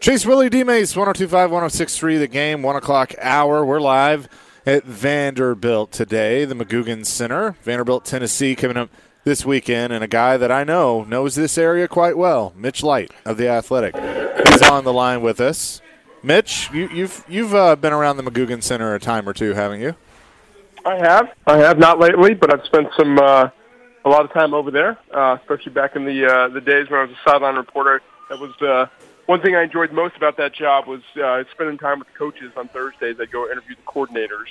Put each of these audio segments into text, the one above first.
Chase Willie D-Mace, 102.5, 106.3, The Game, 1 o'clock hour. We're live at Vanderbilt today, the McGugin Center. Vanderbilt, Tennessee, coming up this weekend, and a guy that I know knows this area quite well, Mitch Light of The Athletic, is on the line with us. Mitch, you've been around the McGugin Center a time or two, haven't you? I have not lately, but I've spent a lot of time over there, especially back in the days when I was a sideline reporter. That was one thing I enjoyed most about that job was spending time with the coaches on Thursdays. I'd go interview the coordinators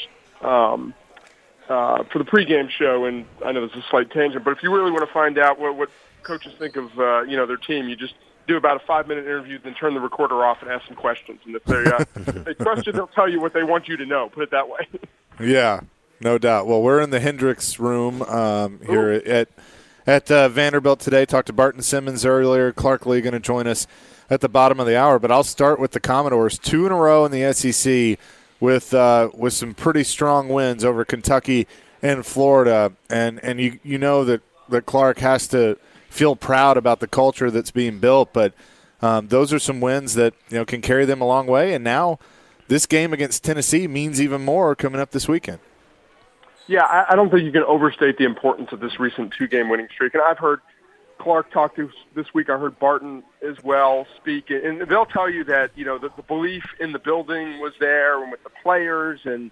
for the pregame show, and I know this is a slight tangent, but if you really want to find out what coaches think of their team, you just do about a 5-minute interview, then turn the recorder off and ask some questions. And if they trust you, they'll tell you what they want you to know. Put it that way. Yeah, no doubt. Well, we're in the Hendricks room here at Vanderbilt today. Talked to Barton Simmons earlier. Clark Lee going to join us at the bottom of the hour. But I'll start with the Commodores. 2 in a row in the SEC with some pretty strong wins over Kentucky and Florida. And you know that Clark has to feel proud about the culture that's being built. But those are some wins that can carry them a long way. And now this game against Tennessee means even more coming up this weekend. Yeah, I don't think you can overstate the importance of this recent 2-game winning streak. And I've heard Clark talk to this week. I heard Barton as well speak, and they'll tell you that the belief in the building was there and with the players and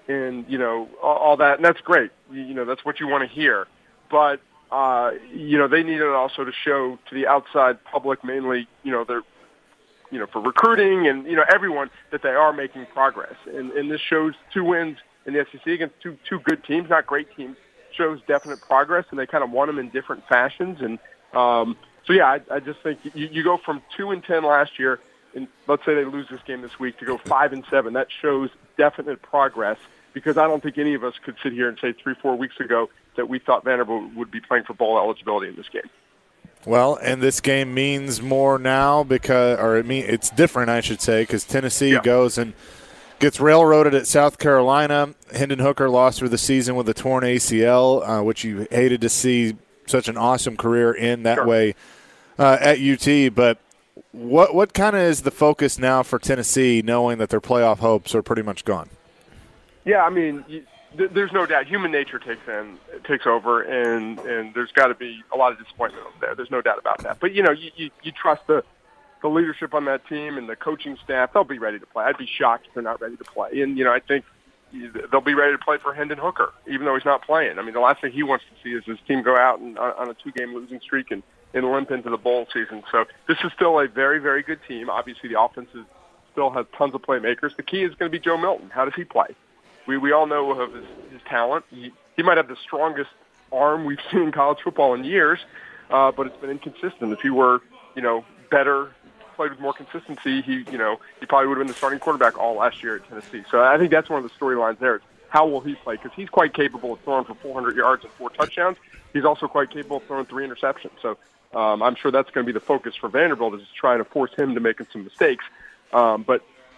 all that, and that's great. That's what you want to hear. But they needed also to show to the outside public, mainly their for recruiting and everyone, that they are making progress. And this shows 2 wins in the SEC against two good teams, not great teams, shows definite progress, and they kind of won them in different fashions. And I just think you go from 2-10 last year, and let's say they lose this game this week, to go 5-7. That shows definite progress, because I don't think any of us could sit here and say 3-4 weeks ago that we thought Vanderbilt would be playing for bowl eligibility in this game. Well, and this game means more now it's different, I should say, because Tennessee goes and gets railroaded at South Carolina. Hendon Hooker lost for the season with a torn ACL, which you hated to see such an awesome career in that way at UT. But what kind of is the focus now for Tennessee, knowing that their playoff hopes are pretty much gone? Yeah, I mean, there's no doubt. Human nature takes over, and there's got to be a lot of disappointment over there. There's no doubt about that. But, you trust the leadership on that team and the coaching staff. They'll be ready to play. I'd be shocked if they're not ready to play. And, I think they'll be ready to play for Hendon Hooker, even though he's not playing. I mean, the last thing he wants to see is his team go out and on a 2-game losing streak and limp into the bowl season. So this is still a very, very good team. Obviously, the offense still has tons of playmakers. The key is going to be Joe Milton. How does he play? We all know of his talent. He might have the strongest arm we've seen in college football in years, but it's been inconsistent. If he were, better, played with more consistency, he probably would have been the starting quarterback all last year at Tennessee. So I think that's one of the storylines there. Is how will he play? Because he's quite capable of throwing for 400 yards and 4 touchdowns. He's also quite capable of throwing 3 interceptions. So I'm sure that's going to be the focus for Vanderbilt, is trying to force him to make some mistakes. But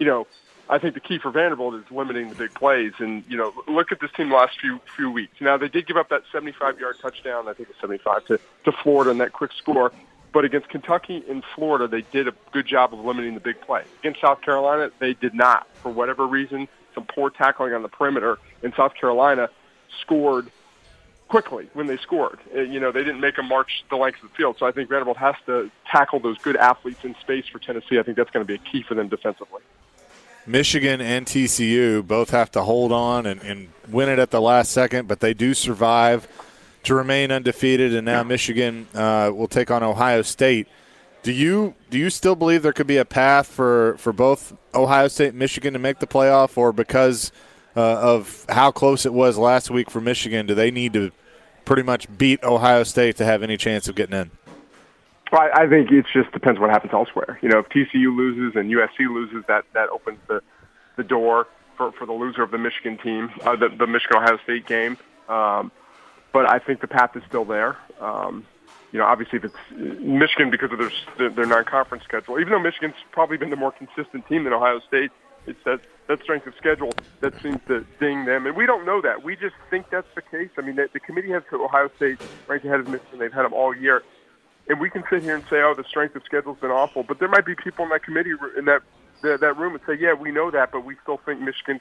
I think the key for Vanderbilt is limiting the big plays. And, look at this team the last few weeks. Now, they did give up that 75-yard touchdown, I think it's 75, to Florida in that quick score. But against Kentucky and Florida, they did a good job of limiting the big play. Against South Carolina, they did not. For whatever reason, some poor tackling on the perimeter, and South Carolina scored quickly when they scored. They didn't make them march the length of the field. So I think Vanderbilt has to tackle those good athletes in space for Tennessee. I think that's going to be a key for them defensively. Michigan and TCU both have to hold on and win it at the last second, but they do survive to remain undefeated, and now Michigan will take on Ohio State. Do you still believe there could be a path for both Ohio State and Michigan to make the playoff, or because of how close it was last week for Michigan, do they need to pretty much beat Ohio State to have any chance of getting in? Well, I think it just depends what happens elsewhere. If TCU loses and USC loses, that opens the door for the loser of the Michigan team, the Michigan-Ohio State game. But I think the path is still there. Obviously, if it's Michigan because of their non-conference schedule, even though Michigan's probably been the more consistent team than Ohio State, it's that strength of schedule that seems to ding them. And we don't know that. We just think that's the case. I mean, the committee has Ohio State ranked ahead of Michigan. They've had them all year. And we can sit here and say, oh, the strength of schedule's been awful, but there might be people in that committee in that room and say, yeah, we know that, but we still think Michigan's,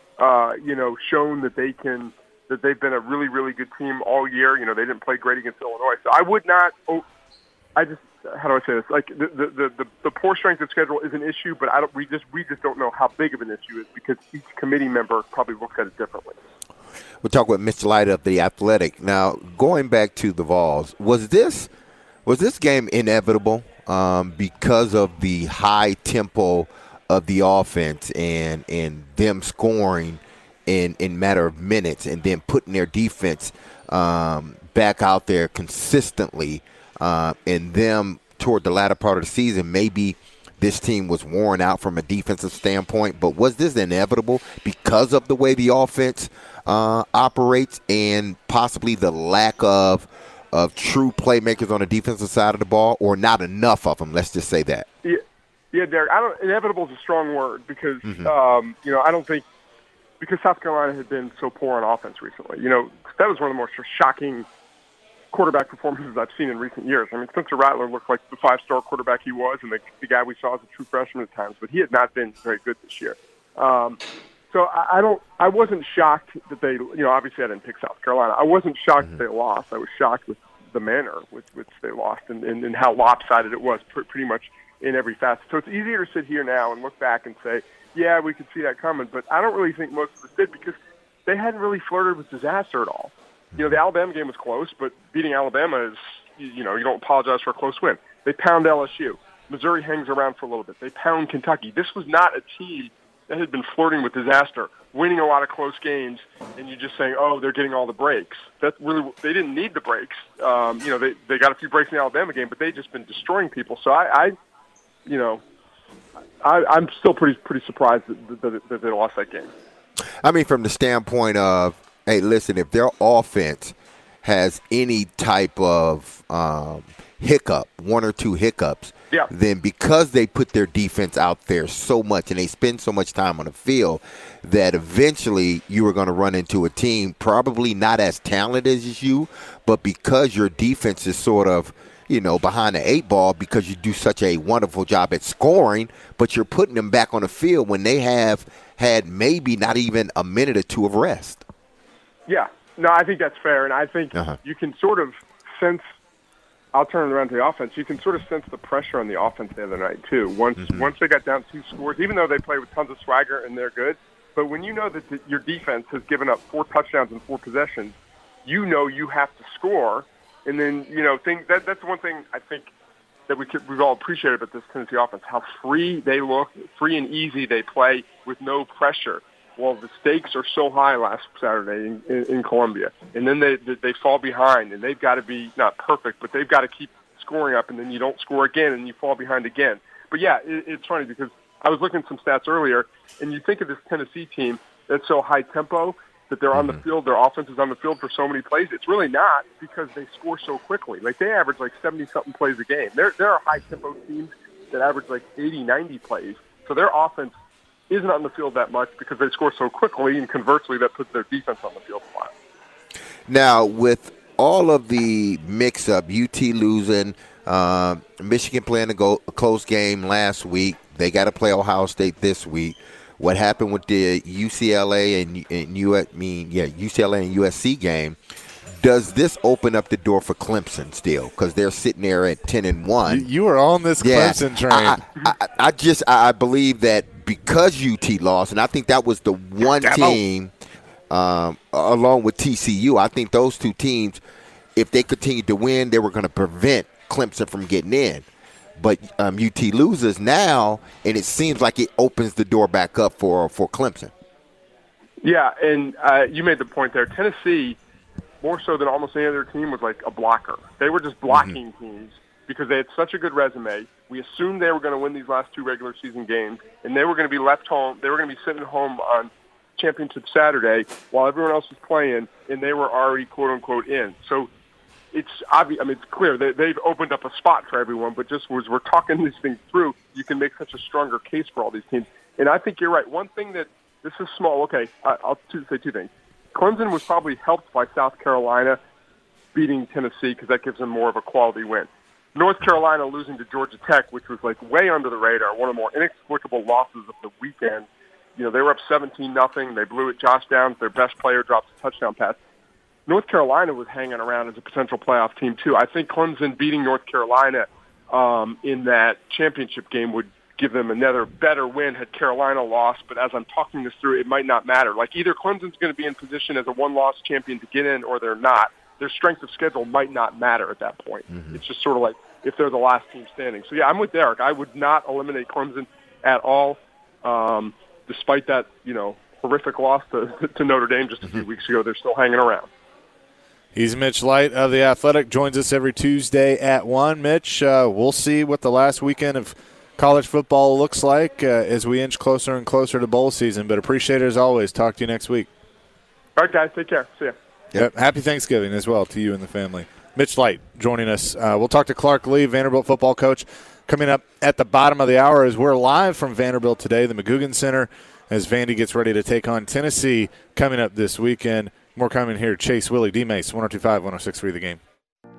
shown that they've been a really, really good team all year. They didn't play great against Illinois, so I would not. How do I say this? Like the poor strength of schedule is an issue, but we just don't know how big of an issue it is because each committee member probably looks at it differently. We'll talk with Mr. Light of The Athletic. Now, going back to the Vols, was this game inevitable because of the high tempo of the offense and them scoring in matter of minutes and then putting their defense back out there consistently and them toward the latter part of the season, maybe this team was worn out from a defensive standpoint, but was this inevitable because of the way the offense operates and possibly the lack of true playmakers on the defensive side of the ball, or not enough of them? Let's just say that. Yeah, Derek. Inevitable is a strong word because I don't think because South Carolina had been so poor on offense recently. That was one of the more shocking quarterback performances I've seen in recent years. I mean, Spencer Rattler looked like the 5-star quarterback he was, and the guy we saw as a true freshman at times, but he had not been very good this year. So I wasn't shocked that they, obviously I didn't pick South Carolina. I wasn't shocked that they lost. I was shocked with the manner with which they lost and how lopsided it was pretty much in every facet. So it's easier to sit here now and look back and say, yeah, we could see that coming, but I don't really think most of us did because they hadn't really flirted with disaster at all. The Alabama game was close, but beating Alabama is, you don't apologize for a close win. They pound LSU. Missouri hangs around for a little bit. They pound Kentucky. This was not a team that had been flirting with disaster, winning a lot of close games, and you're just saying, oh, they're getting all the breaks. That really, they didn't need the breaks. They got a few breaks in the Alabama game, but they've just been destroying people. So I'm still pretty surprised that they lost that game. I mean, from the standpoint of, hey, listen, if their offense has any type of hiccup, one or two hiccups, then because they put their defense out there so much and they spend so much time on the field, that eventually you are going to run into a team probably not as talented as you, but because your defense is sort of, behind the 8 ball because you do such a wonderful job at scoring, but you're putting them back on the field when they have had maybe not even a minute or two of rest. Yeah. No, I think that's fair, and I think you can sort of sense – I'll turn it around to the offense. You can sort of sense the pressure on the offense the other night, too. Once they got down 2 scores, even though they play with tons of swagger and they're good, but when you know that your defense has given up 4 touchdowns in 4 possessions, you have to score. And then, that's one thing I think that we've all appreciated about this Tennessee offense, how free they look, free and easy they play with no pressure. Well, the stakes are so high last Saturday in Columbia, and then they fall behind, and they've got to be not perfect, but they've got to keep scoring up, and then you don't score again, and you fall behind again. But yeah, it's funny because I was looking at some stats earlier, and you think of this Tennessee team that's so high tempo that they're on the field, their offense is on the field for so many plays. It's really not because they score so quickly. Like they average like 70-something plays a game. There are high tempo teams that average like 80, 90 plays. So their offense isn't on the field that much because they score so quickly, and conversely, that puts their defense on the field a lot. Now, with all of the mix-up, UT losing, Michigan playing a close game last week, they got to play Ohio State this week. What happened with the UCLA and USC game? Does this open up the door for Clemson still? Because they're sitting there at 10-1. You were on this Clemson train. I believe that because UT lost, and I think that was the one team, along with TCU, I think those 2 teams, if they continued to win, they were going to prevent Clemson from getting in. But UT loses now, and it seems like it opens the door back up for Clemson. Yeah, and you made the point there. Tennessee, more so than almost any other team, was like a blocker. They were just blocking teams because they had such a good resume. We assumed they were going to win these last 2 regular season games, and they were going to be left home. They were going to be sitting home on Championship Saturday while everyone else was playing, and they were already, quote-unquote, in. So it's obvious. I mean, it's clear they've opened up a spot for everyone, but just as we're talking these things through, you can make such a stronger case for all these teams. And I think you're right. One thing that – this is small. Okay, I'll say 2 things. Clemson was probably helped by South Carolina beating Tennessee because that gives them more of a quality win. North Carolina losing to Georgia Tech, which was like way under the radar, one of the more inexplicable losses of the weekend. They were up 17-0. They blew it. Josh Downs, their best player, drops a touchdown pass. North Carolina was hanging around as a potential playoff team, too. I think Clemson beating North Carolina in that championship game would give them another better win had Carolina lost. But as I'm talking this through, it might not matter. Like, either Clemson's going to be in position as a one-loss champion to get in or they're not. Their strength of schedule might not matter at that point. Mm-hmm. It's just sort of like if they're the last team standing. So, yeah, I'm with Derek. I would not eliminate Clemson at all, despite that, horrific loss to Notre Dame just a few weeks ago. They're still hanging around. He's Mitch Light of The Athletic. Joins us every Tuesday at 1. Mitch, we'll see what the last weekend of college football looks like as we inch closer and closer to bowl season. But appreciate it as always. Talk to you next week. All right, guys. Take care. See ya. Yep. Happy Thanksgiving as well to you and the family. Mitch Light joining us. We'll talk to Clark Lea, Vanderbilt football coach, coming up at the bottom of the hour as we're live from Vanderbilt today, the McGugin Center, as Vandy gets ready to take on Tennessee coming up this weekend. More coming here. Chase Willie, D-Mace, 102.5, 106.3 The Game.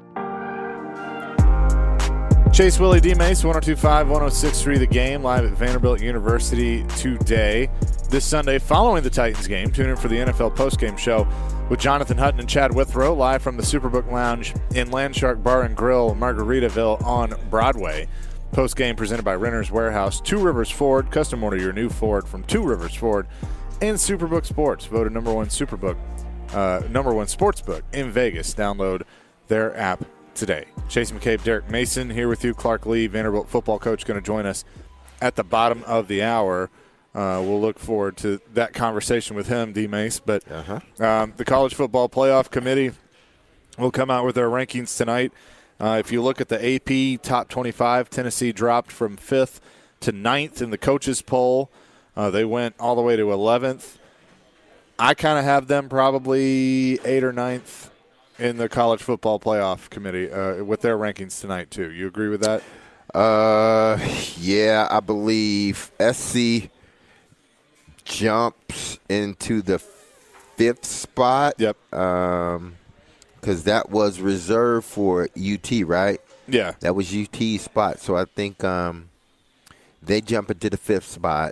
Chase Willie, D-Mace, 102.5, 106.3 The Game, live at Vanderbilt University today. This Sunday, following the Titans game, tune in for the NFL postgame show with Jonathan Hutton and Chad Withrow, live from the Superbook Lounge in Landshark Bar and Grill, Margaritaville on Broadway. Postgame presented by Renter's Warehouse, Two Rivers Ford. Custom order your new Ford from Two Rivers Ford. And Superbook Sports, voted number one sportsbook in Vegas. Download their app today. Chase McCabe, Derek Mason here with you. Clark Lea, Vanderbilt football coach, going to join us at the bottom of the hour. We'll look forward to that conversation with him, D-Mace. But the College Football Playoff Committee will come out with their rankings tonight. If you look at the AP Top 25, Tennessee dropped from 5th to 9th in the coaches poll. They went all the way to 11th. I kind of have them probably 8th or 9th in the College Football Playoff Committee with their rankings tonight, too. You agree with that? Yeah, I believe SC jumps into the 5th spot. Yep. Because that was reserved for UT, right? Yeah. That was UT's spot. So I think they jump into the 5th spot.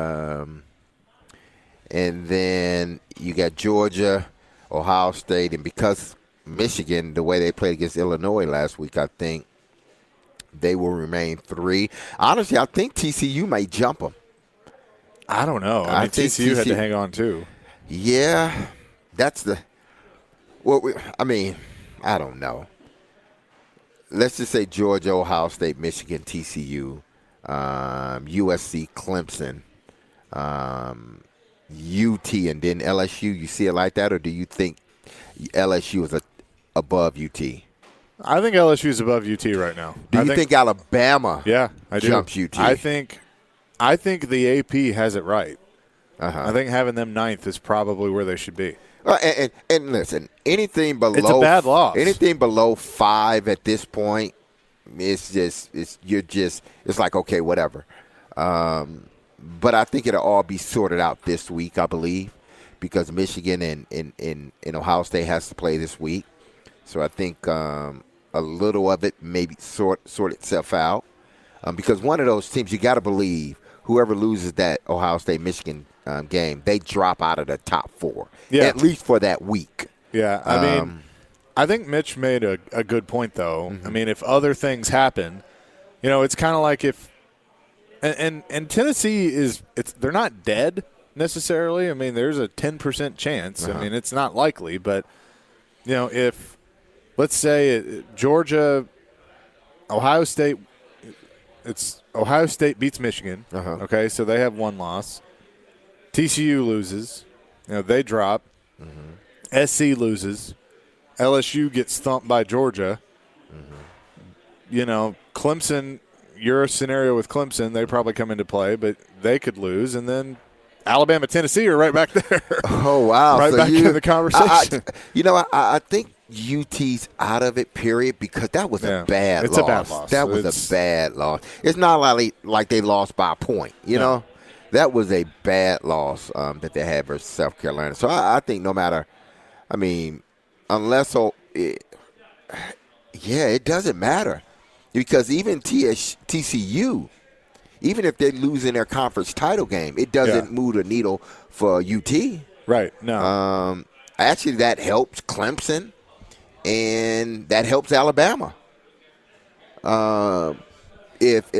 And then you got Georgia, Ohio State, and because Michigan, the way they played against Illinois last week, I think they will remain 3. Honestly, I think TCU may jump them. I don't know. I mean, TCU had to hang on, too. Yeah, that's the – well, I don't know. Let's just say Georgia, Ohio State, Michigan, TCU, USC, Clemson, UT, and then LSU. You see it like that, or do you think LSU is above UT? I think LSU is above UT right now. Do you think Alabama jumps UT? I think the AP has it right. I think having them 9th is probably where they should be. And listen, anything below it's a bad loss. Anything below 5 at this point, it's like okay, whatever. But I think it'll all be sorted out this week, I believe, because Michigan and Ohio State has to play this week. So I think a little of it maybe sort itself out. Because one of those teams, you got to believe, whoever loses that Ohio State-Michigan game, they drop out of the top 4, at least for that week. Yeah, I mean, I think Mitch made a good point, though. Mm-hmm. I mean, if other things happen, it's kind of like if and Tennessee they're not dead necessarily. I mean, there's a 10% chance. I mean, it's not likely, but if let's say Georgia, Ohio State, it's Ohio State beats Michigan. Okay, so they have 1 loss. TCU loses, they drop. Mm-hmm. SC loses. LSU gets thumped by Georgia. Mm-hmm. Clemson. Your scenario with Clemson, they probably come into play, but they could lose, and then Alabama, Tennessee are right back there. Oh, wow. Right so back in the conversation. I think UT's out of it, period, because that was a bad loss. It's a bad loss. That was a bad loss. It's not like they lost by a point, know? That was a bad loss that they had versus South Carolina. So I think no matter, unless it doesn't matter. Because even TCU, even if they're losing their conference title game, it doesn't move the needle for UT. Right. No. Actually, that helps Clemson, and that helps Alabama. If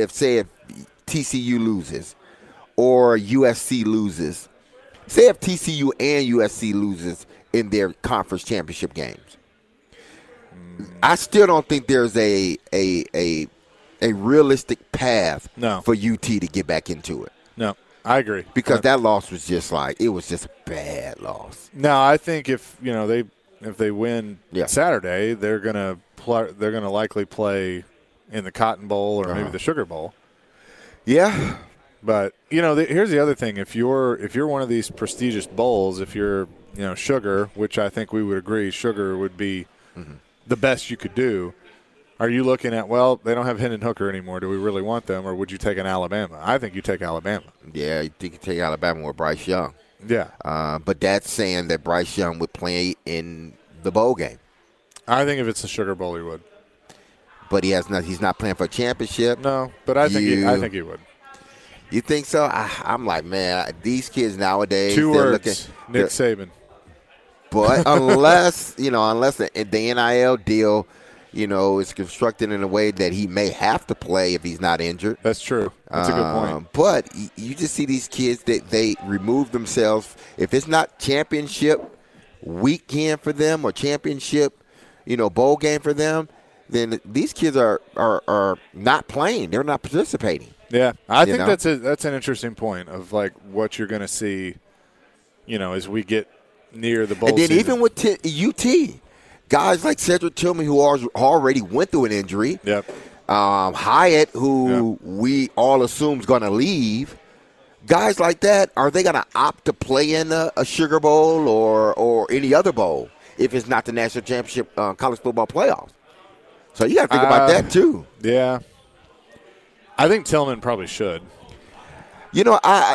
TCU loses or USC loses, say if TCU and USC loses in their conference championship games, I still don't think there's a realistic path for UT to get back into it. No, I agree. Because that loss was just a bad loss. No, I think if they win Saturday, they're gonna likely play in the Cotton Bowl or maybe the Sugar Bowl. Yeah. But here's the other thing: if you're one of these prestigious bowls, if you're Sugar, which I think we would agree, Sugar would be the best you could do. Are you looking at, well, they don't have Hendon Hooker anymore. Do we really want them, or would you take an Alabama? I think you take Alabama. Yeah, you think you take Alabama with Bryce Young. Yeah. But that's saying that Bryce Young would play in the bowl game. I think if it's the Sugar Bowl, he would. But he's not playing for a championship. No, but I think he would. You think so? I'm like, man, these kids nowadays. 2 words, Nick Saban. But unless the NIL deal, is constructed in a way that he may have to play if he's not injured. That's true. That's a good point. But you just see these kids that they remove themselves. If it's not championship weekend for them or championship, bowl game for them, then these kids are not playing. They're not participating. Yeah, I think that's an interesting point of like what you're going to see, as we get near the bowl. And then season. even with UT, guys like Cedric Tillman who already went through an injury. Yep. Hyatt, who we all assume is going to leave. Guys like that, are they going to opt to play in a Sugar Bowl or any other bowl if it's not the national championship college football playoffs? So you got to think about that too. Yeah. I think Tillman probably should. I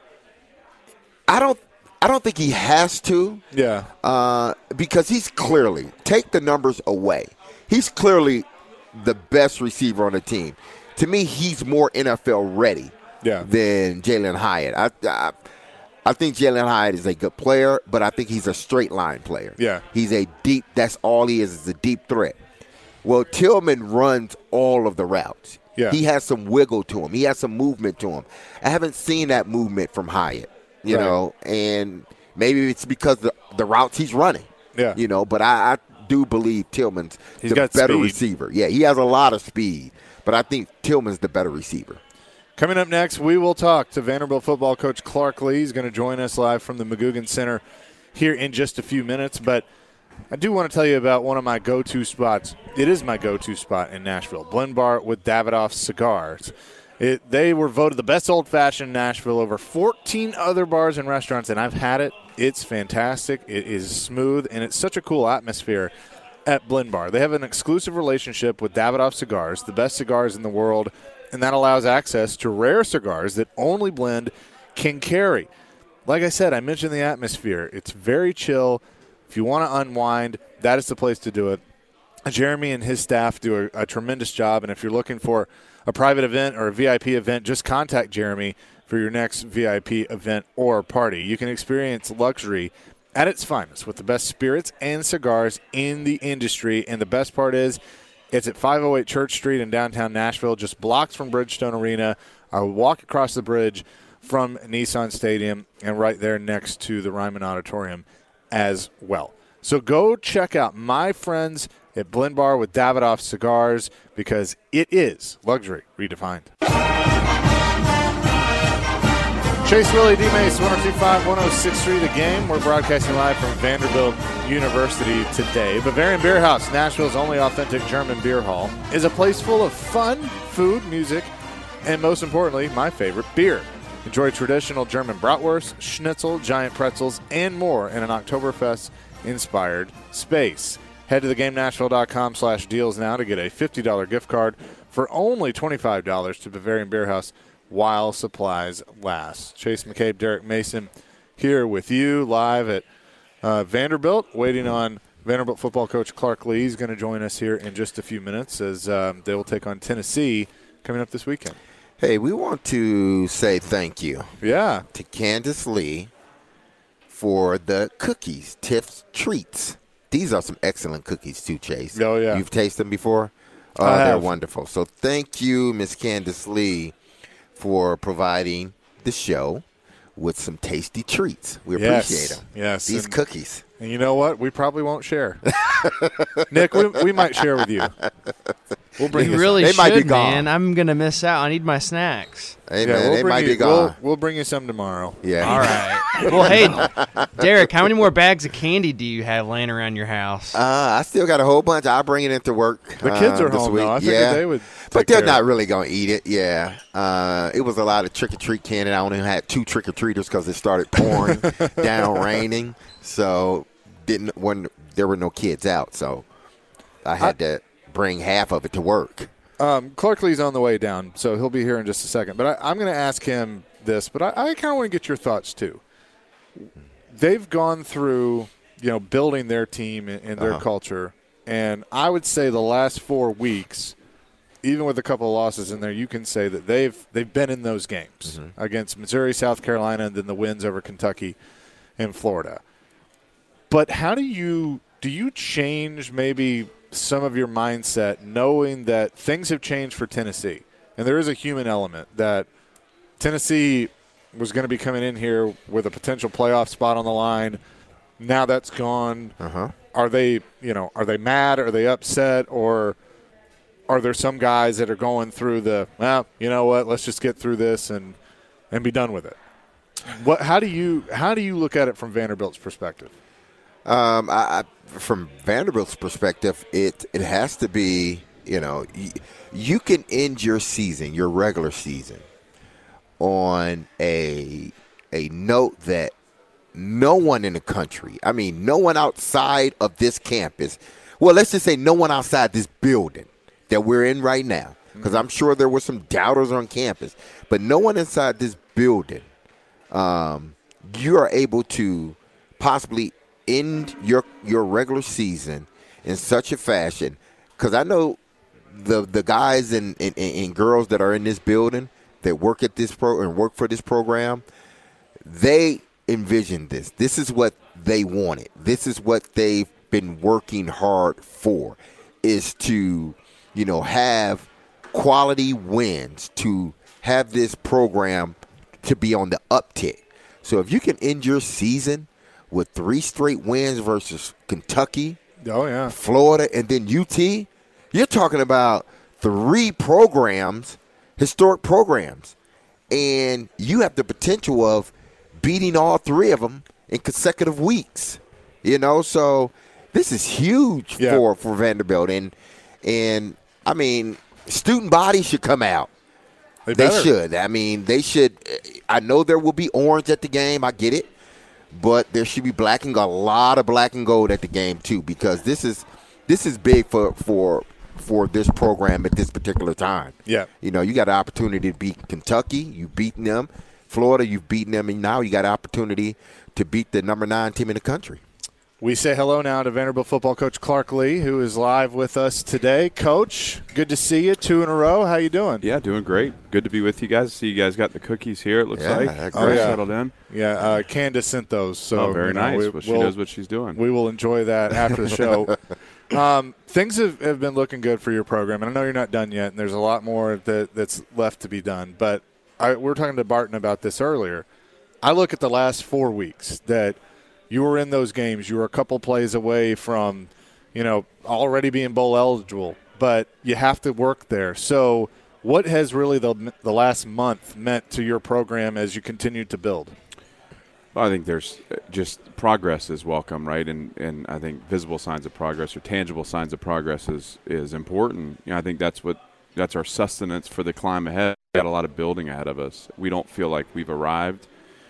don't think he has to. Yeah. Because he's clearly, take the numbers away, he's clearly the best receiver on the team. To me, he's more NFL ready than Jalen Hyatt. I think Jalen Hyatt is a good player, but I think he's a straight line player. Yeah. He's that's all he is a deep threat. Well, Tillman runs all of the routes. Yeah. He has some wiggle to him. He has some movement to him. I haven't seen that movement from Hyatt, and maybe it's because the routes he's running. Yeah. But I do believe Tillman's the better speed. receiver. Yeah, he has a lot of speed, but I think Tillman's the better receiver. Coming up next, we will talk to Vanderbilt football coach Clark Lea. He's going to join us live from the McGugin Center here in just a few minutes, but I do want to tell you about one of my go-to spots. It is my go-to spot in Nashville, Blend Bar with Davidoff Cigars. They were voted the best old-fashioned in Nashville over 14 other bars and restaurants, and I've had it. It's fantastic. It is smooth, and it's such a cool atmosphere at Blend Bar. They have an exclusive relationship with Davidoff Cigars, the best cigars in the world, and that allows access to rare cigars that only Blend can carry. Like I said, I mentioned the atmosphere. It's very chill. If you want to unwind, that is the place to do it. Jeremy and his staff do a tremendous job, and if you're looking for a private event or a VIP event, just contact Jeremy for your next VIP event or party. You can experience luxury at its finest with the best spirits and cigars in the industry, and the best part is it's at 508 Church Street in downtown Nashville, just blocks from Bridgestone Arena. I walk across the bridge from Nissan Stadium and right there next to the Ryman Auditorium as well. So go check out my friends at Blend Bar with Davidoff Cigars because it is luxury redefined. Chase Willie D. Mace, 102.5, 106.3 The Game. We're broadcasting live from Vanderbilt University today. Bavarian Beer House, Nashville's only authentic German beer hall, is a place full of fun, food, music, and most importantly, my favorite, beer. Enjoy traditional German bratwurst, schnitzel, giant pretzels, and more in an Oktoberfest-inspired space. Head to thegamenashville.com/deals now to get a $50 gift card for only $25 to Bavarian Beer House while supplies last. Chase McCabe, Derek Mason here with you live at Vanderbilt, waiting on Vanderbilt football coach Clark Lea is going to join us here in just a few minutes as they will take on Tennessee coming up this weekend. Hey, we want to say thank you to Candace Lee for the cookies, Tiff's Treats. These are some excellent cookies too, Chase. Oh, yeah. You've tasted them before? They're wonderful. So thank you, Miss Candace Lee, for providing the show with some tasty treats. We appreciate them. Yes. These cookies. And you know what? We probably won't share. Nick, we might share with you. We'll bring you really should, might be gone. Man. I'm going to miss out. I need my snacks. Hey, man, they might be gone. We'll bring you some tomorrow. Yeah. All right. Well, hey, Derek, how many more bags of candy do you have laying around your house? I still got a whole bunch. I'll bring it into work. The kids are home, though. I figured they would. But they're not really going to eat it, It was a lot of trick-or-treat candy. I only had 2 trick-or-treaters because it started pouring down, raining. So there were no kids out, so I had to bring half of it to work. Clark Lee's on the way down, so he'll be here in just a second. But I'm going to ask him this, but I kind of want to get your thoughts too. They've gone through, building their team and their culture, and I would say the last 4 weeks, even with a couple of losses in there, you can say that they've been in those games against Missouri, South Carolina, and then the wins over Kentucky and Florida. But how do you change maybe some of your mindset knowing that things have changed for Tennessee? And there is a human element that Tennessee was going to be coming in here with a potential playoff spot on the line. Now that's gone. Are they mad? Are they upset? Or are there some guys that are going through you know what, let's just get through this and be done with it? How do you look at it from Vanderbilt's perspective? From Vanderbilt's perspective, it has to be, you can end your season, your regular season, on a note that no one in the country, no one outside of this campus, well, let's just say no one outside this building that we're in right now, because I'm sure there were some doubters on campus, but no one inside this building, you are able to possibly end your regular season in such a fashion, because I know the guys and girls that are in this building that work at this and work for this program, they envisioned this. This is what they wanted. This is what they've been working hard for, is to have quality wins, to have this program to be on the uptick. So if you can end your season with 3 straight wins versus Kentucky, Florida, and then UT, you're talking about 3 programs, historic programs, and you have the potential of beating all 3 of them in consecutive weeks. So this is huge for Vanderbilt, and student body should come out. They should. They should. I know there will be orange at the game. I get it. But there should be a lot of black and gold at the game too, because this is big for this program at this particular time. Yeah. You got an opportunity to beat Kentucky, you've beaten them. Florida, you've beaten them, and now you got an opportunity to beat the number 9 team in the country. We say hello now to Vanderbilt football coach Clark Lea, who is live with us today. Coach, good to see you. 2 in a row. How you doing? Yeah, doing great. Good to be with you guys. See, you guys got the cookies here, it looks like. Settled in. Yeah, Candace sent those. So very nice. She knows what she's doing. We will enjoy that after the show. Things have been looking good for your program, and I know you're not done yet, and there's a lot more that's left to be done. But we were talking to Barton about this earlier. I look at the last 4 weeks that – you were in those games. You were a couple plays away from, already being bowl eligible, but you have to work there. So what has really the last month meant to your program as you continue to build? Well, I think there's just progress is welcome, right? And I think visible signs of progress or tangible signs of progress is important. I think that's our sustenance for the climb ahead. We got a lot of building ahead of us. We don't feel like we've arrived.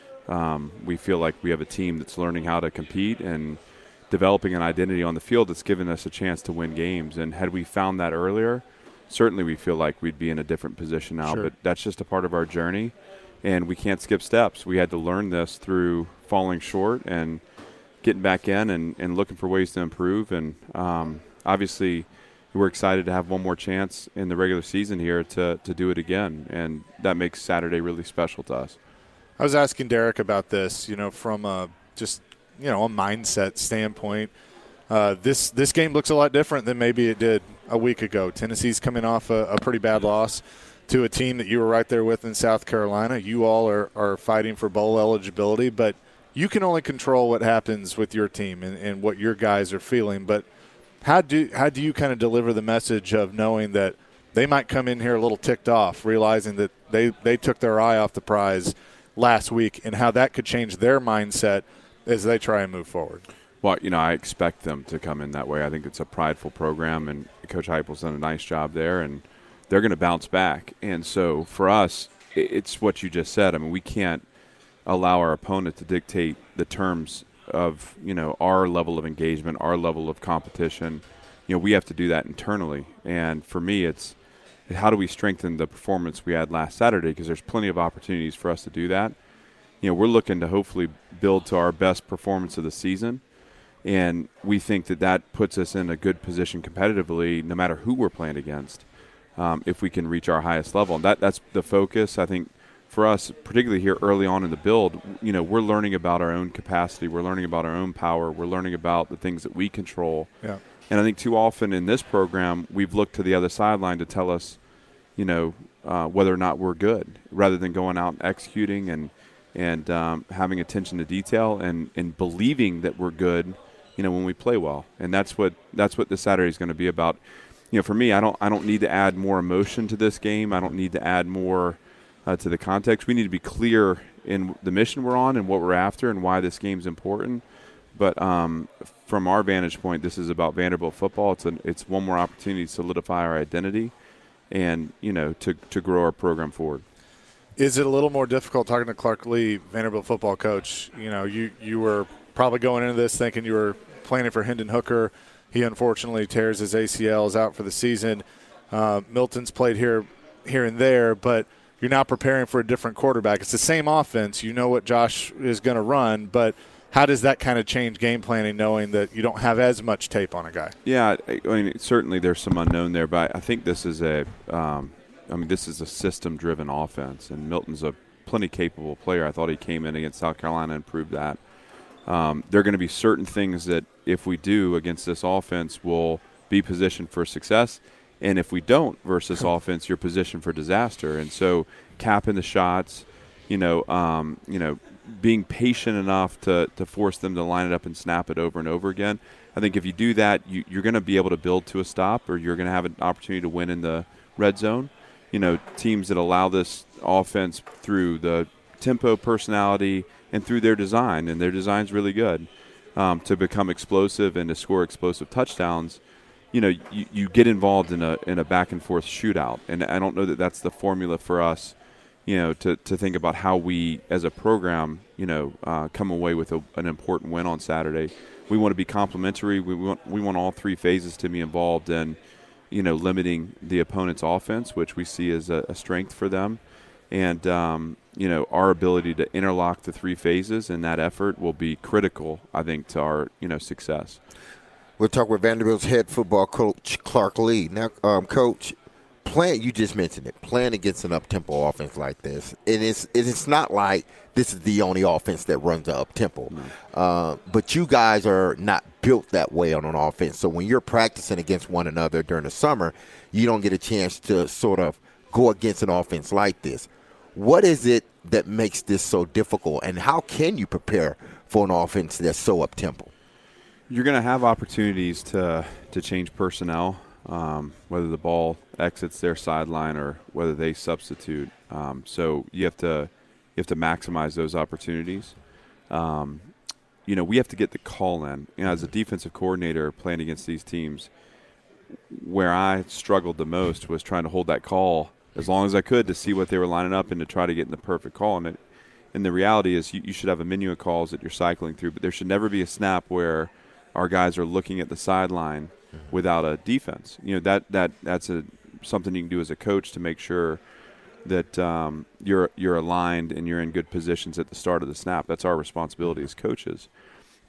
We feel like we have a team that's learning how to compete and developing an identity on the field that's given us a chance to win games. And had we found that earlier, certainly we feel like we'd be in a different position now. Sure. But that's just a part of our journey, and we can't skip steps. We had to learn this through falling short and getting back in and looking for ways to improve. And obviously we're excited to have one more chance in the regular season here to do it again, and that makes Saturday really special to us. I was asking Derek about this, from a mindset standpoint. This game looks a lot different than maybe it did a week ago. Tennessee's coming off a pretty bad loss to a team that you were right there with in South Carolina. You all are fighting for bowl eligibility, but you can only control what happens with your team and what your guys are feeling. But how do you kind of deliver the message of knowing that they might come in here a little ticked off, realizing that they took their eye off the prize last week, and how that could change their mindset as they try and move forward? Well, I expect them to come in that way. I think it's a prideful program, and Coach Heupel's done a nice job there, and they're going to bounce back. And so for us, it's what you just said. I mean, we can't allow our opponent to dictate the terms of, our level of engagement, our level of competition. We have to do that internally. And for me, it's how do we strengthen the performance we had last Saturday, because there's plenty of opportunities for us to do that. We're looking to hopefully build to our best performance of the season. And we think that puts us in a good position competitively, no matter who we're playing against, if we can reach our highest level. And that's the focus, I think, for us, particularly here early on in the build. We're learning about our own capacity. We're learning about our own power. We're learning about the things that we control. Yeah. And I think too often in this program, we've looked to the other sideline to tell us, whether or not we're good, rather than going out and executing and having attention to detail and believing that we're good, when we play well. And that's what this Saturday is going to be about. For me, I don't need to add more emotion to this game. I don't need to add more to the context. We need to be clear in the mission we're on and what we're after and why this game's important. But from our vantage point, this is about Vanderbilt football. It's one more opportunity to solidify our identity and, to grow our program forward. Is it a little more difficult talking to Clark Lea, Vanderbilt football coach? You were probably going into this thinking you were planning for Hendon Hooker. He unfortunately tears his ACL, is out for the season. Milton's played here and there, but you're now preparing for a different quarterback. It's the same offense. You know what Josh is going to run, but how does that kind of change game planning, knowing that you don't have as much tape on a guy? Yeah, certainly there's some unknown there, but I think this is a system-driven offense, and Milton's a plenty capable player. I thought he came in against South Carolina and proved that. There are going to be certain things that if we do against this offense, we'll be positioned for success, and if we don't versus offense, you're positioned for disaster. And so capping the shots, being patient enough to force them to line it up and snap it over and over again. I think if you do that, you're going to be able to build to a stop, or you're going to have an opportunity to win in the red zone. Teams that allow this offense through the tempo, personality, and through their design, and their design's really good, to become explosive and to score explosive touchdowns. You get involved in a back and forth shootout, and I don't know that that's the formula for us. To think about how we, as a program, come away with an important win on Saturday. We want to be complementary. We want all three phases to be involved in, limiting the opponent's offense, which we see as a strength for them. And, our ability to interlock the three phases in that effort will be critical, I think, to our, success. We'll talk with Vanderbilt's head football coach, Clark Lea. Now, Coach, you just mentioned it, playing against an up-tempo offense like this, and it's not like this is the only offense that runs an up-tempo. But you guys are not built that way on an offense. So when you're practicing against one another during the summer, you don't get a chance to sort of go against an offense like this. What is it that makes this so difficult, and how can you prepare for an offense that's so up-tempo? You're going to have opportunities to change personnel, whether the ball exits their sideline or whether they substitute. So you have to maximize those opportunities. We have to get the call in. As a defensive coordinator playing against these teams, where I struggled the most was trying to hold that call as long as I could to see what they were lining up and to try to get in the perfect call. And the reality is you should have a menu of calls that you're cycling through, but there should never be a snap where our guys are looking at the sideline without a defense. That's something you can do as a coach to make sure that you're aligned and you're in good positions at the start of the snap. That's our responsibility as coaches.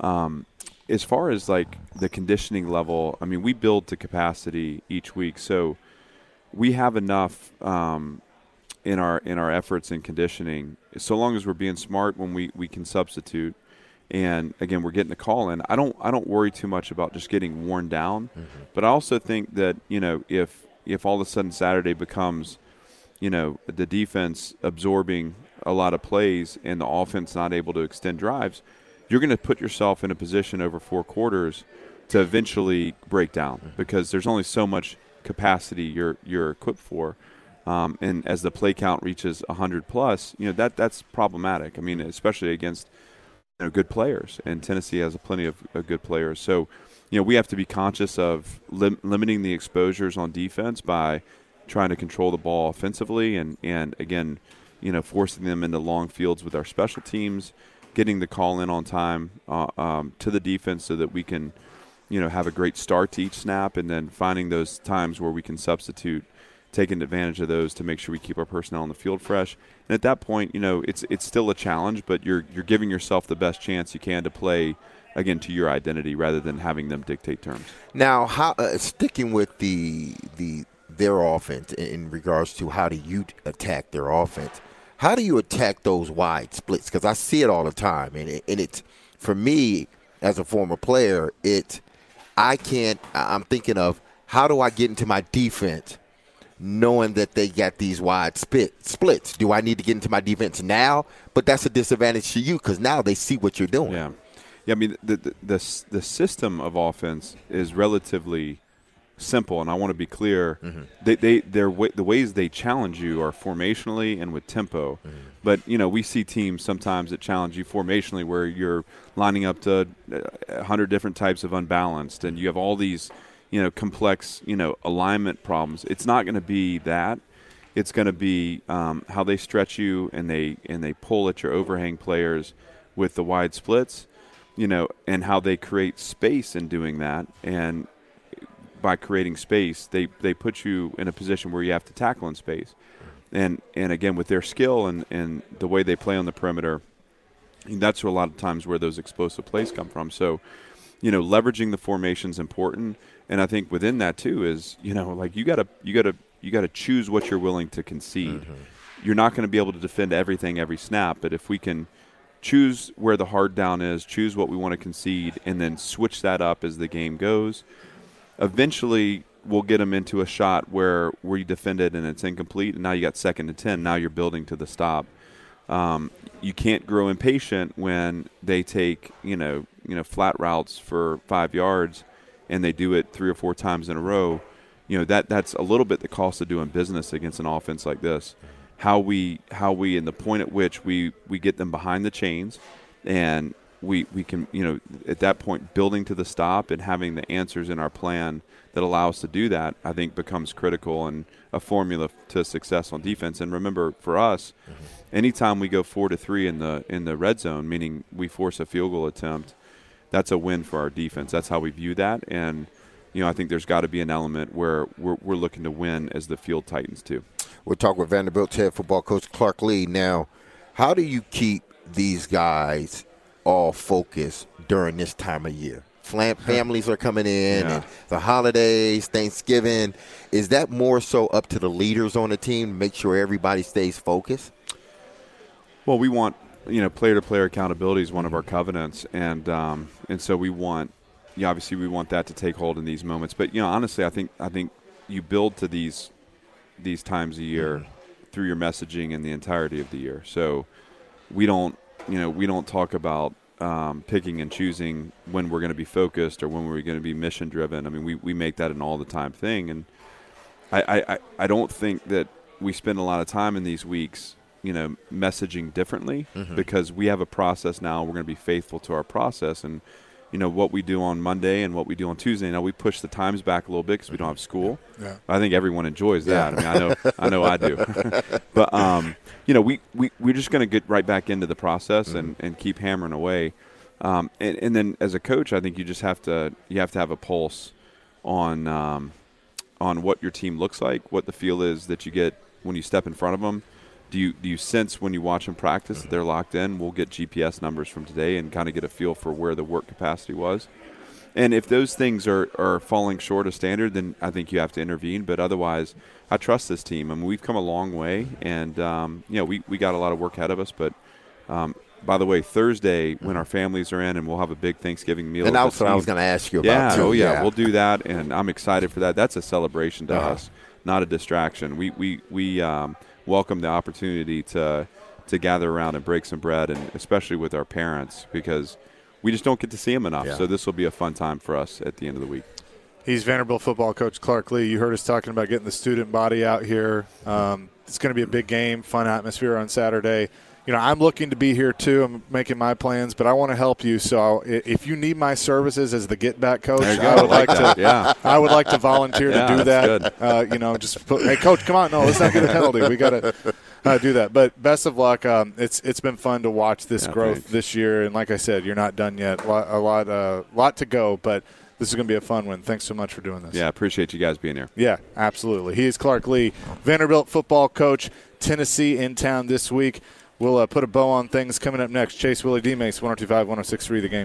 As far as like the conditioning level, I mean, we build to capacity each week, so we have enough in our efforts in conditioning. So long as we're being smart when we can substitute, and again, we're getting a call in. I don't worry too much about just getting worn down, but I also think that if all of a sudden Saturday becomes the defense absorbing a lot of plays and the offense not able to extend drives, you're going to put yourself in a position over 4 quarters to eventually break down because there's only so much capacity you're equipped for. And as the play count reaches 100 plus, that's problematic. I mean, especially against good players, and Tennessee has plenty of good players. So, we have to be conscious of limiting the exposures on defense by trying to control the ball offensively and again, forcing them into long fields with our special teams, getting the call in on time to the defense so that we can, have a great start to each snap, and then finding those times where we can substitute, taking advantage of those to make sure we keep our personnel on the field fresh. And at that point, it's still a challenge, but you're giving yourself the best chance you can to play, again, to your identity rather than having them dictate terms. Now, how sticking with their offense in regards to how do you attack their offense? How do you attack those wide splits? Because I see it all the time, and it's for me as a former player. I'm thinking of how do I get into my defense, knowing that they got these wide splits. Do I need to get into my defense now? But that's a disadvantage to you because now they see what you're doing. Yeah. I mean, the system of offense is relatively simple, and I want to be clear. The ways they challenge you are formationally and with tempo. But we see teams sometimes that challenge you formationally where you're lining up to 100 different types of unbalanced, and you have all these complex alignment problems. It's not going to be that. It's going to be how they stretch you and they pull at your overhang players with the wide splits, and how they create space in doing that. And by creating space, they put you in a position where you have to tackle in space. And again, with their skill and the way they play on the perimeter, that's a lot of times where those explosive plays come from. So, leveraging the formation is important. And I think within that too is, like you gotta choose what you're willing to concede. You're not going to be able to defend everything every snap, but if we can choose where the hard down is, choose what we want to concede, and then switch that up as the game goes, eventually we'll get them into a shot where you defended and it's incomplete, and now you got 2nd and 10. Now you're building to the stop. You can't grow impatient when they take flat routes for 5 yards and they do it 3 or 4 times in a row. That's a little bit the cost of doing business against an offense like this. How we and the point at which we get them behind the chains, and we can at that point building to the stop and having the answers in our plan that allow us to do that, I think becomes critical and a formula to success on defense. And remember, for us, anytime we go 4-3 in the red zone, meaning we force a field goal attempt, that's a win for our defense. That's how we view that. And I think there's got to be an element where we're looking to win as the field tightens too. We'll talk with Vanderbilt head football coach Clark Lea. Now, how do you keep these guys all focused during this time of year? Families are coming in, and the holidays, Thanksgiving. Is that more so up to the leaders on the team to make sure everybody stays focused? Well, we want player-to-player accountability is one of our covenants, and so we want. Obviously, we want that to take hold in these moments. But honestly, I think you build to these times a year through your messaging and the entirety of the year. So we don't talk about picking and choosing when we're going to be focused or when we're going to be mission driven. I mean, we make that an all the time thing, and I don't think that we spend a lot of time in these weeks, messaging differently because we have a process now. We're going to be faithful to our process, and what we do on Monday and what we do on Tuesday. Now we push the times back a little bit because we don't have school. Yeah. I think everyone enjoys that. I mean, I know I do. But we're just going to get right back into the process and keep hammering away. And then as a coach, I think you just have to have a pulse on what your team looks like, what the feel is that you get when you step in front of them. do you sense when you watch them practice that they're locked in? We'll get GPS numbers from today and kind of get a feel for where the work capacity was. And if those things are falling short of standard, then I think you have to intervene. But otherwise, I trust this team. I mean, we've come a long way, and we got a lot of work ahead of us. But by the way, Thursday when our families are in, and we'll have a big Thanksgiving meal. And that's what I was going to ask you about. Too. Yeah, we'll do that, and I'm excited for that. That's a celebration to us, not a distraction. We welcome the opportunity to gather around and break some bread, and especially with our parents, because we just don't get to see them enough. Yeah. So this will be a fun time for us at the end of the week. He's Vanderbilt football coach Clark Lea. You heard us talking about getting the student body out here. It's going to be a big game, fun atmosphere on Saturday. You know, I'm looking to be here too. I'm making my plans, but I want to help you. So if you need my services as the get back coach, I would like to volunteer to do that. Just put, hey coach, come on, no, let's not get a penalty. We got to do that. But best of luck. It's been fun to watch this growth this year, and like I said, you're not done yet. A lot to go, but this is going to be a fun one. Thanks so much for doing this. Yeah, appreciate you guys being here. Yeah, absolutely. He is Clark Lea, Vanderbilt football coach. Tennessee in town this week. We'll put a bow on things coming up next. Chase Willie D-Mace, 102.5, 106.3 The Game.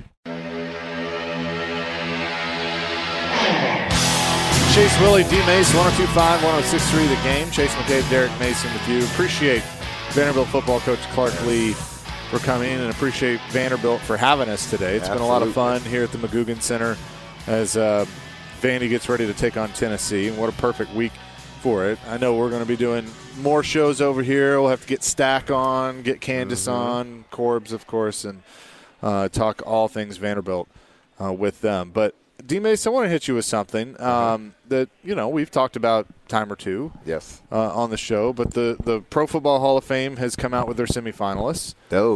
Chase Willie D-Mace, 102.5, 106.3 The Game. Chase McCabe, Derek Mason with you. Appreciate Vanderbilt football coach Clark Lea for coming in, and appreciate Vanderbilt for having us today. It's been a lot of fun here at the McGugin Center as Vandy gets ready to take on Tennessee, and what a perfect week for it. I know we're going to be doing more shows over here. We'll have to get Stack on, get Candace on, Corbs, of course, and talk all things Vanderbilt with them. But, D-Mace, I want to hit you with something that, we've talked about time or two on the show, but the Pro Football Hall of Fame has come out with their semifinalists.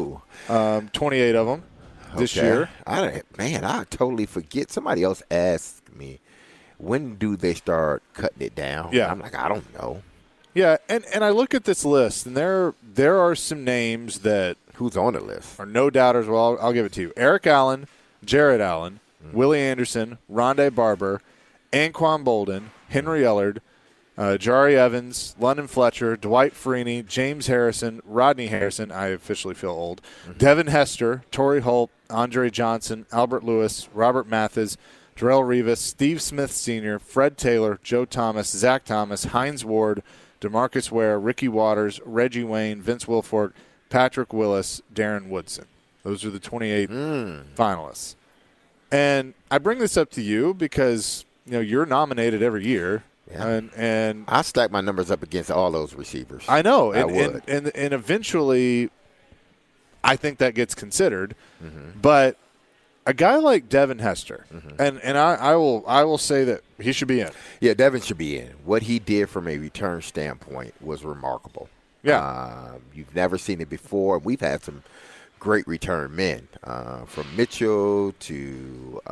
28 of them this year. I totally forget. Somebody else asked me, when do they start cutting it down? Yeah. I'm like, I don't know. Yeah, and I look at this list, and there are some names that – who's on the list? Are no doubters. Well, I'll give it to you. Eric Allen, Jared Allen, Willie Anderson, Rondé Barber, Anquan Bolden, Henry Ellard, Jari Evans, London Fletcher, Dwight Freeney, James Harrison, Rodney Harrison – I officially feel old – Devin Hester, Torrey Holt, Andre Johnson, Albert Lewis, Robert Mathis, Darrell Rivas, Steve Smith Sr., Fred Taylor, Joe Thomas, Zach Thomas, Hines Ward, DeMarcus Ware, Ricky Waters, Reggie Wayne, Vince Wilfork, Patrick Willis, Darren Woodson. Those are the 28 finalists. And I bring this up to you because, you're nominated every year. Yeah. And I stack my numbers up against all those receivers. I know. I would. And eventually I think that gets considered. But a guy like Devin Hester, and I will say that he should be in. Yeah, Devin should be in. What he did from a return standpoint was remarkable. Yeah. You've never seen it before. We've had some great return men, from Mitchell to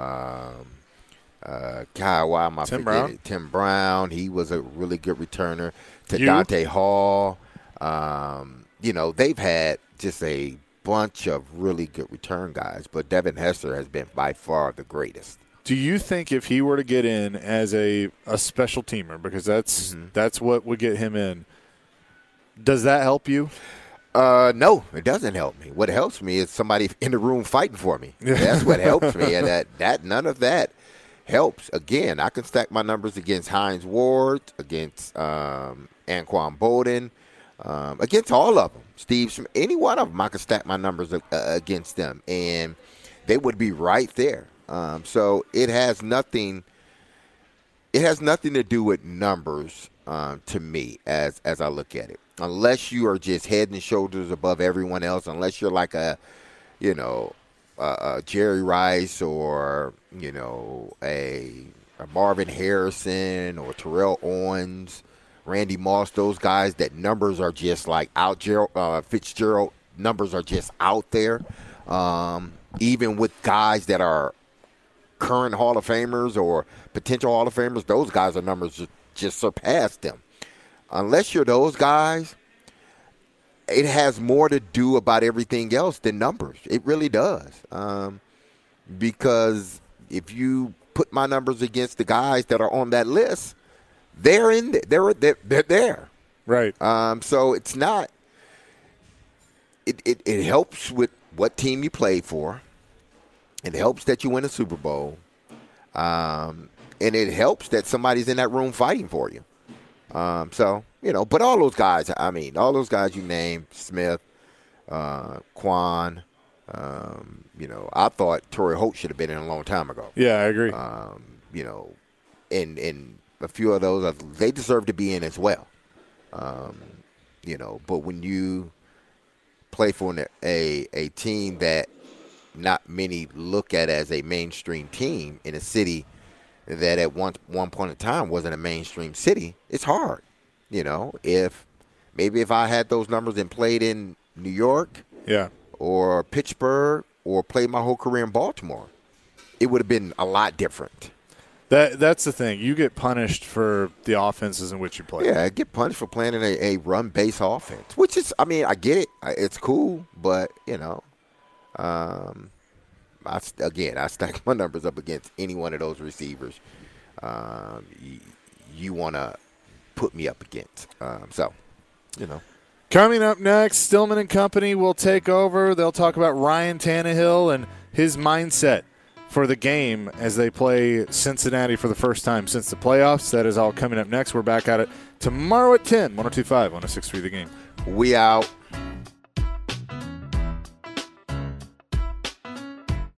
Tim Brown. He was a really good returner. To Dante Hall. They've had just a bunch of really good return guys, but Devin Hester has been by far the greatest. Do you think if he were to get in as a special teamer, because that's what would get him in, does that help you? No, it doesn't help me. What helps me is somebody in the room fighting for me. That's what helps me, and that none of that helps. Again, I can stack my numbers against Hines Ward, against Anquan Bolden, against all of them. Steve, any one of them, I could stack my numbers against them, and they would be right there. So it has nothing. It has nothing to do with numbers to me as I look at it. Unless you are just head and shoulders above everyone else, unless you're like a Jerry Rice or a Marvin Harrison or Terrell Owens, Randy Moss, those guys that numbers are just like Fitzgerald numbers are just out there. Even with guys that are current Hall of Famers or potential Hall of Famers, those guys' are numbers just surpass them. Unless you're those guys, it has more to do about everything else than numbers. It really does. Because if you put my numbers against the guys that are on that list, they're in there. They're there. Right. So it's not it helps with what team you play for. It helps that you win a Super Bowl. And it helps that somebody's in that room fighting for you. So, but all those guys, all those guys you named, Smith, Quan, I thought Torrey Holt should have been in a long time ago. Yeah, I agree. And a few of those, they deserve to be in as well. But when you play for a team that not many look at as a mainstream team in a city that at one point in time wasn't a mainstream city, it's hard. If I had those numbers and played in New York, or Pittsburgh, or played my whole career in Baltimore, it would have been a lot different. That's the thing. You get punished for the offenses in which you play. Yeah, I get punished for playing in a run-based offense, which is, I get it. It's cool, but, I stack my numbers up against any one of those receivers you want to put me up against. Coming up next, Stillman and Company will take over. They'll talk about Ryan Tannehill and his mindset for the game as they play Cincinnati for the first time since the playoffs. That is all coming up next. We're back at it tomorrow at 10, 102.5, 106.3 The Game. We out.